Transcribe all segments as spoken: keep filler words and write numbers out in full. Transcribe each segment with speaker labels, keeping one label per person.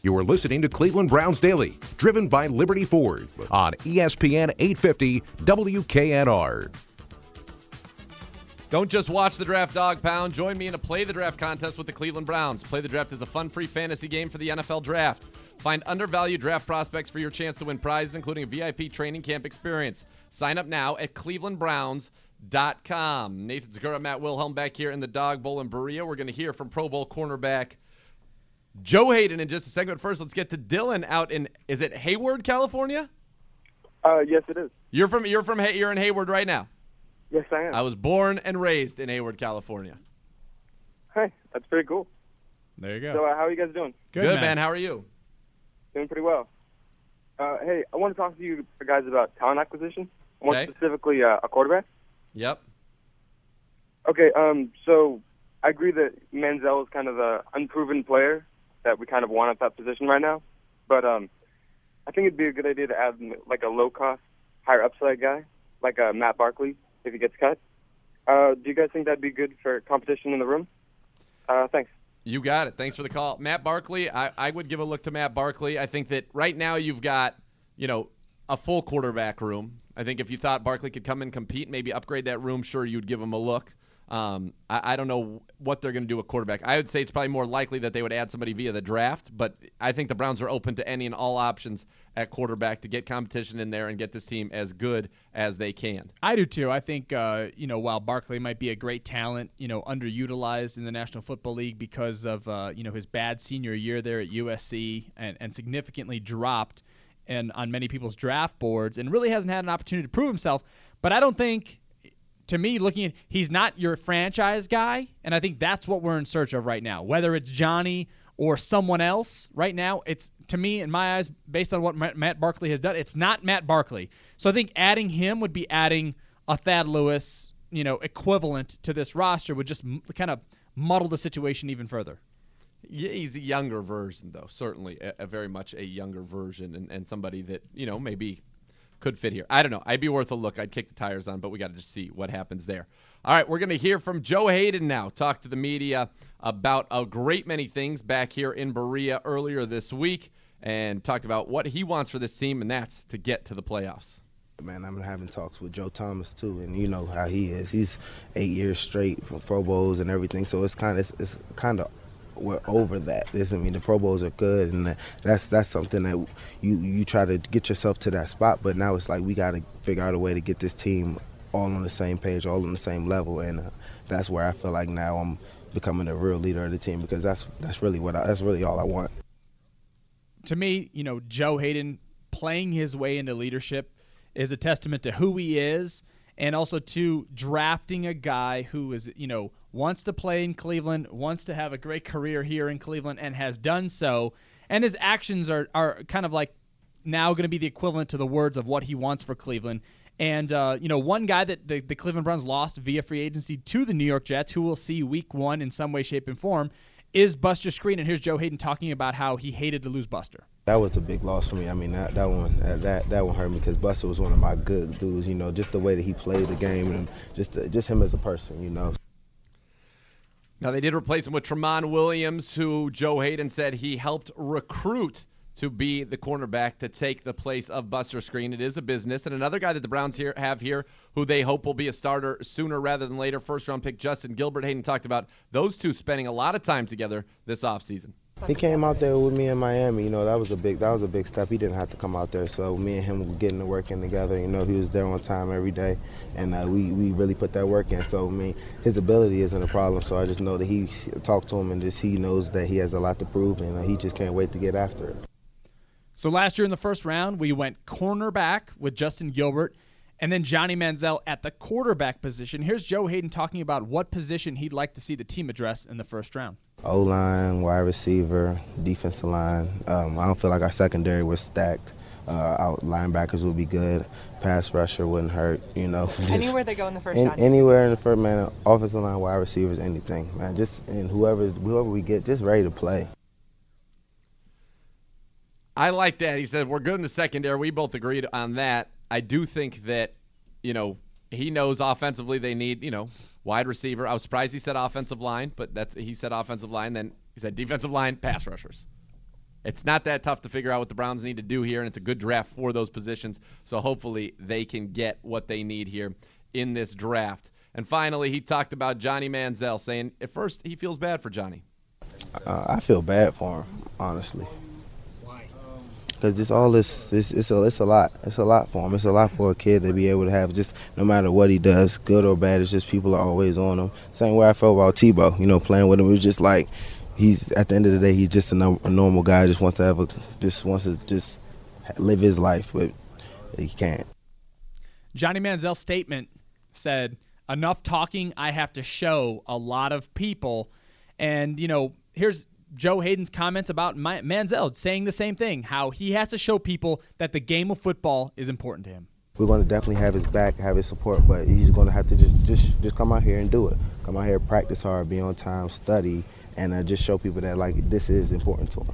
Speaker 1: You are listening to Cleveland Browns Daily, driven by Liberty Ford on E S P N eight fifty W K N R.
Speaker 2: Don't just watch the draft, Dog Pound. Join me in a Play the Draft contest with the Cleveland Browns. Play the Draft is a fun, free fantasy game for the N F L Draft. Find undervalued draft prospects for your chance to win prizes, including a V I P training camp experience. Sign up now at cleveland browns dot com. Nathan Segura, Matt Wilhelm back here in the Dog Bowl in Berea. We're going to hear from Pro Bowl cornerback Joe Haden in just a second. But first, let's get to Dylan out in, is it Hayward, California?
Speaker 3: Uh, yes, it is.
Speaker 2: You're from you're from you're in Hayward right now.
Speaker 3: Yes, I am.
Speaker 2: I was born and raised in Hayward, California.
Speaker 3: Hey, that's pretty cool.
Speaker 2: There you go.
Speaker 3: So, uh, how are you guys doing?
Speaker 2: Good, Good man. man. How are you?
Speaker 3: Doing pretty well. Uh, hey, I want to talk to you guys about talent acquisition, more
Speaker 2: okay.
Speaker 3: specifically uh, a quarterback.
Speaker 2: Yep.
Speaker 3: Okay, um, so I agree that Manziel is kind of an unproven player that we kind of want at that position right now. But um, I think it'd be a good idea to add like a low-cost, higher upside guy, like uh, Matt Barkley, if he gets cut. Uh, do you guys think that'd be good for competition in the room? Uh, thanks.
Speaker 2: You got it. Thanks for the call. Matt Barkley, I, I would give a look to Matt Barkley. I think that right now you've got, you know, a full quarterback room. I think if you thought Barkley could come and compete, maybe upgrade that room, sure, you'd give him a look. Um, I, I don't know what they're going to do with quarterback. I would say it's probably more likely that they would add somebody via the draft, but I think the Browns are open to any and all options at quarterback to get competition in there and get this team as good as they can.
Speaker 4: I do too. I think, uh, you know, while Barkley might be a great talent, you know, underutilized in the National Football League because of, uh, you know, his bad senior year there at U S C and, and significantly dropped and on many people's draft boards and really hasn't had an opportunity to prove himself. But I don't think, to me, looking at, he's not your franchise guy, and I think that's what we're in search of right now. Whether it's Johnny or someone else right now, it's, to me, in my eyes, based on what Matt Barkley has done, it's not Matt Barkley. So I think adding him would be adding a Thad Lewis, you know, equivalent to this roster, would just m- kind of muddle the situation even further.
Speaker 2: Yeah, he's a younger version, though, certainly a, a very much a younger version and, and somebody that, you know, maybe could fit here. I don't know. I'd be worth a look. I'd kick the tires on, but we got to just see what happens there. All right, we're going to hear from Joe Haden now, talk to the media about a great many things back here in Berea earlier this week and talked about what he wants for this team, and that's to get to the playoffs.
Speaker 5: Man, I've been having talks with Joe Thomas, too, and you know how he is. He's eight years straight from Pro Bowls and everything, so it's kind of it's kind of we're over that. This, I mean, the Pro Bowls are good, and that's that's something that you you try to get yourself to that spot. But now it's like we got to figure out a way to get this team all on the same page, all on the same level, and uh, that's where I feel like now I'm becoming a real leader of the team because that's that's really what I, that's really all I want.
Speaker 4: To me, you know, Joe Haden playing his way into leadership is a testament to who he is, and also to drafting a guy who is, you know, wants to play in Cleveland, wants to have a great career here in Cleveland, and has done so. And his actions are, are kind of like now going to be the equivalent to the words of what he wants for Cleveland. And, uh, you know, one guy that the, the Cleveland Browns lost via free agency to the New York Jets, who we'll see week one in some way, shape, and form, is Buster Skrine. And here's Joe Haden talking about how he hated to lose Buster.
Speaker 5: That was a big loss for me. I mean, that, that one that that one hurt me because Buster was one of my good dudes, you know, just the way that he played the game and just just him as a person, you know.
Speaker 2: Now, they did replace him with Tramon Williams, who Joe Haden said he helped recruit to be the cornerback to take the place of Buster Skrine. It is a business. And another guy that the Browns here have here who they hope will be a starter sooner rather than later, first-round pick Justin Gilbert. Haden talked about those two spending a lot of time together this offseason.
Speaker 5: He came out there with me in Miami. You know, that was a big that was a big step. He didn't have to come out there. So me and him were getting the work in together. You know, he was there on time every day, and uh, we we really put that work in. So I mean, his ability isn't a problem. So I just know that he talked to him, and just he knows that he has a lot to prove, and uh, he just can't wait to get after it.
Speaker 4: So last year in the first round, we went cornerback with Justin Gilbert, and then Johnny Manziel at the quarterback position. Here's Joe Haden talking about what position he'd like to see the team address in the first round.
Speaker 5: O-line, wide receiver, defensive line. Um, I don't feel like our secondary was stacked. Uh, our linebackers would be good. Pass rusher wouldn't hurt, you know. Just
Speaker 6: anywhere they go in the first
Speaker 5: in,
Speaker 6: round.
Speaker 5: Anywhere in the first, man, offensive line, wide receivers, anything, man. Just and whoever whoever we get, just ready to play.
Speaker 2: I like that. He said, we're good in the secondary. We both agreed on that. I do think that, you know, he knows offensively they need, you know, wide receiver. I was surprised he said offensive line, but that's he said offensive line. Then he said defensive line, pass rushers. It's not that tough to figure out what the Browns need to do here, and it's a good draft for those positions. So hopefully they can get what they need here in this draft. And finally, he talked about Johnny Manziel, saying at first he feels bad for Johnny.
Speaker 5: Uh, I feel bad for him, honestly. Because it's all this, this it's a, it's a lot. It's a lot for him. It's a lot for a kid to be able to have just no matter what he does, good or bad, it's just people are always on him. Same way I felt about Tebow, you know, playing with him. It was just like he's, at the end of the day, he's just a, no, a normal guy, just wants to have a, just wants to just live his life, but he can't.
Speaker 4: Johnny Manziel's statement said, enough talking, I have to show a lot of people. And, you know, here's Joe Haden's comments about Manziel saying the same thing, how he has to show people that the game of football is important to him.
Speaker 5: We're going to definitely have his back, have his support, but he's going to have to just just, just come out here and do it. Come out here, practice hard, be on time, study, and uh, just show people that, like, this is important to him.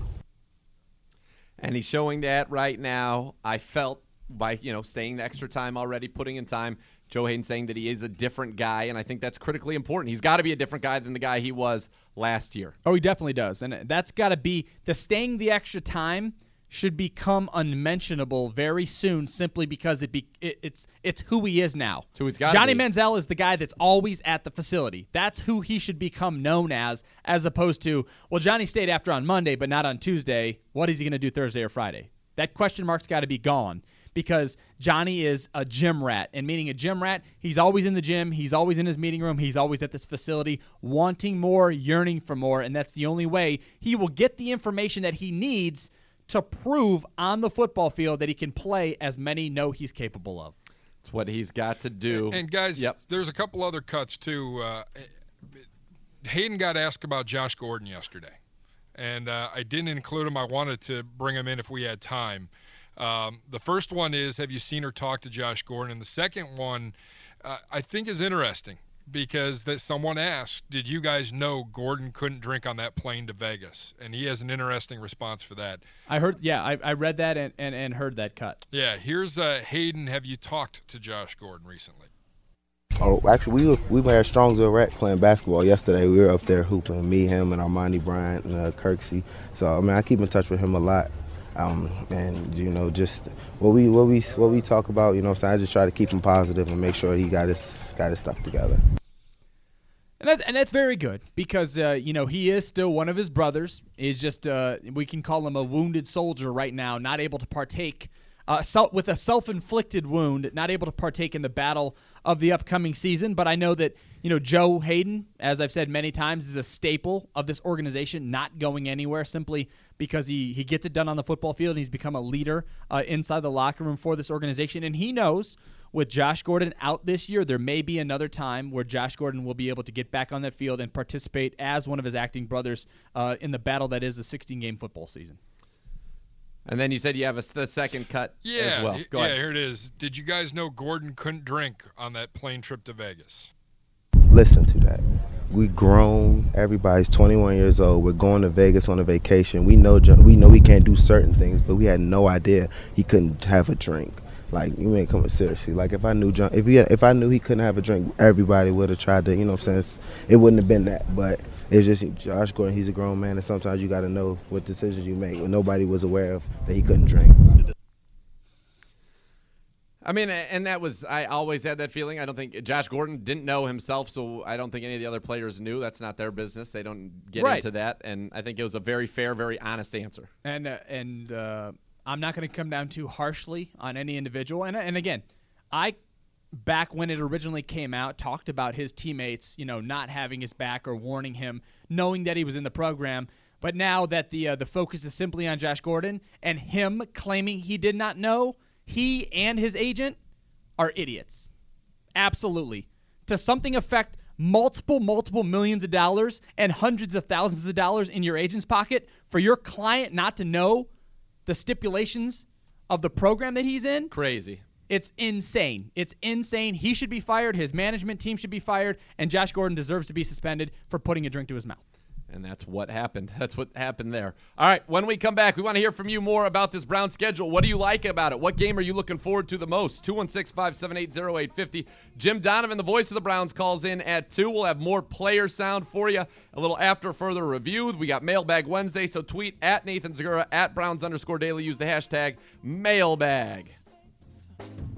Speaker 2: And he's showing that right now. I felt by, you know, staying the extra time already, putting in time, Joe Haden saying that he is a different guy, and I think that's critically important. He's got to be a different guy than the guy he was last year.
Speaker 4: Oh, he definitely does, and that's got to be – the staying the extra time should become unmentionable very soon simply because it be it, it's it's who he is now.
Speaker 2: It's who he's got
Speaker 4: Johnny
Speaker 2: be.
Speaker 4: Manziel is the guy that's always at the facility. That's who he should become known as, as opposed to, well, Johnny stayed after on Monday but not on Tuesday. What is he going to do Thursday or Friday? That question mark's got to be gone. Because Johnny is a gym rat, and meaning a gym rat, he's always in the gym, he's always in his meeting room, he's always at this facility, wanting more, yearning for more, and that's the only way he will get the information that he needs to prove on the football field that he can play as many know he's capable of.
Speaker 2: It's what he's got to do.
Speaker 6: And, and guys,
Speaker 2: yep.
Speaker 6: there's a couple other cuts too. Uh, Haden got asked about Josh Gordon yesterday, and uh, I didn't include him. I wanted to bring him in if we had time. Um, the first one is, have you seen or talked to Josh Gordon? And the second one uh, I think is interesting because that someone asked, did you guys know Gordon couldn't drink on that plane to Vegas? And he has an interesting response for that.
Speaker 4: I heard, yeah, I, I read that and, and, and heard that cut.
Speaker 6: Yeah, here's uh, Haden. Have you talked to Josh Gordon recently?
Speaker 5: Oh, actually, we were we were at Strongsville Rec playing basketball yesterday. We were up there hooping, me, him, and Armani Bryant and uh, Kirksey. So, I mean, I keep in touch with him a lot. Um, and you know, just what we what we what we talk about, you know, so I just try to keep him positive and make sure he got his got his stuff together.
Speaker 4: And that, and that's very good because uh, you know, he is still one of his brothers. He's just uh, we can call him a wounded soldier right now, not able to partake uh, self, with a self-inflicted wound, not able to partake in the battle of the upcoming season. But I know that, you know, Joe Haden, as I've said many times, is a staple of this organization, not going anywhere simply because he, he gets it done on the football field and he's become a leader uh, inside the locker room for this organization. And he knows with Josh Gordon out this year, there may be another time where Josh Gordon will be able to get back on that field and participate as one of his acting brothers uh, in the battle that is the sixteen-game football season.
Speaker 2: And then you said you have a, the second cut
Speaker 6: yeah,
Speaker 2: as well. Go
Speaker 6: yeah,
Speaker 2: ahead.
Speaker 6: Here it is. Did you guys know Gordon couldn't drink on that plane trip to Vegas?
Speaker 5: Listen to that. We grown. Everybody's twenty-one years old. We're going to Vegas on a vacation. We know we know he can't do certain things, but we had no idea he couldn't have a drink. Like, you ain't coming seriously. Like, if I knew John, if he had, if I knew he couldn't have a drink, everybody would have tried to. You know what I'm saying? It wouldn't have been that. But it's just Josh Gordon. He's a grown man, and sometimes you got to know what decisions you make when nobody was aware of that he couldn't drink.
Speaker 2: I mean, and that was, I always had that feeling. I don't think Josh Gordon didn't know himself, so I don't think any of the other players knew. That's not their business. They don't get
Speaker 4: right.
Speaker 2: into that. And I think it was a very fair, very honest answer.
Speaker 4: And, uh, and uh, I'm not going to come down too harshly on any individual. And, and again, I, back when it originally came out, talked about his teammates, you know, not having his back or warning him, knowing that he was in the program. But now that the uh, the focus is simply on Josh Gordon and him claiming he did not know, he and his agent are idiots. Absolutely. To something affect multiple, multiple millions of dollars and hundreds of thousands of dollars in your agent's pocket for your client not to know the stipulations of the program that he's in?
Speaker 2: Crazy.
Speaker 4: It's insane. It's insane. He should be fired. His management team should be fired. And Josh Gordon deserves to be suspended for putting a drink to his mouth.
Speaker 2: And that's what happened. That's what happened there. All right, when we come back, we want to hear from you more about this Browns schedule. What do you like about it? What game are you looking forward to the most? two one six, five seven eight, oh eight five oh. Jim Donovan, the voice of the Browns, calls in at two. We'll have more player sound for you a little after further review. We got Mailbag Wednesday, so tweet at Nathan Zegura, at Browns underscore daily. Use the hashtag mailbag.